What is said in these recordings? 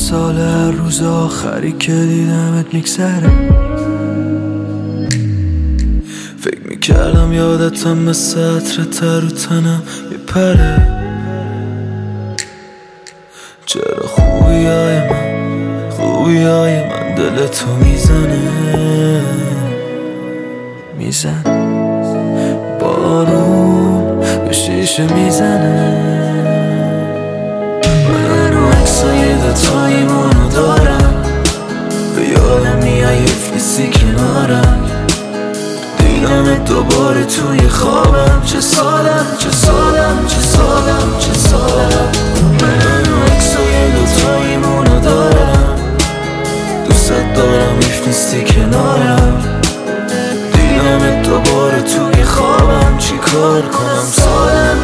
سال هر روز آخری که دیدمت میگذره. فکر میکردم یادتم مثل عطر تر رو تنم میپره. چرا خوبی های من دلتو میزن بارون به شیشه میزنه. من رو عکسای دوتاییمونو دارم، به یادم میای حیف نیستی کنارم. دیدمت دوباره توی خوابم، چه سالم من رو عکسای دوتاییمونو دارم، دوستت دارم حیف نیستی کنارم. دیدمت دوباره توی خوابم، چی کار کنم؟ سالم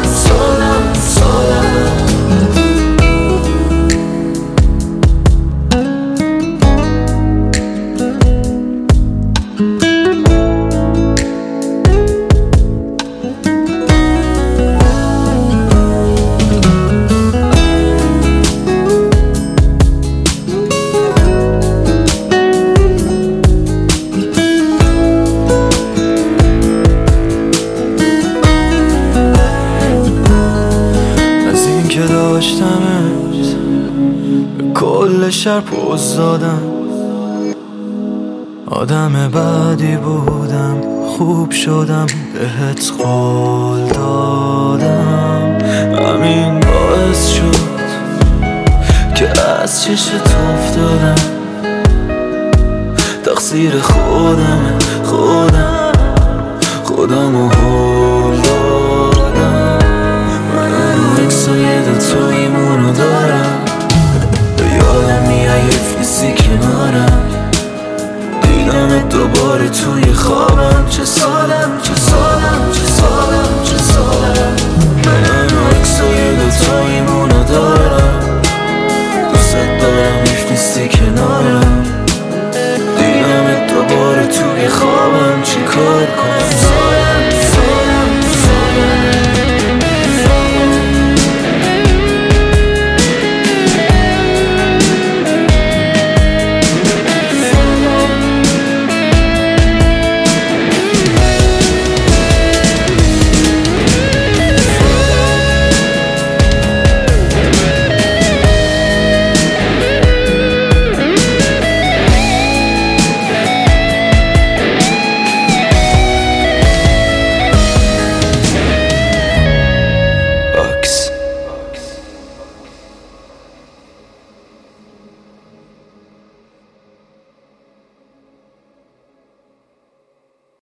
که داشتمت به کل شهر پوز دادم. آدم بعدی بودم، خوب شدم، بهت قول دادم. همین باعث شد که از چشت افتادم. تقصیر خودم و هول دادم. من عکسای دوتاییمونو دارم، به یادم میای حیف نیستی کنارم. دیدمت دوباره توی خوابم، چه سالم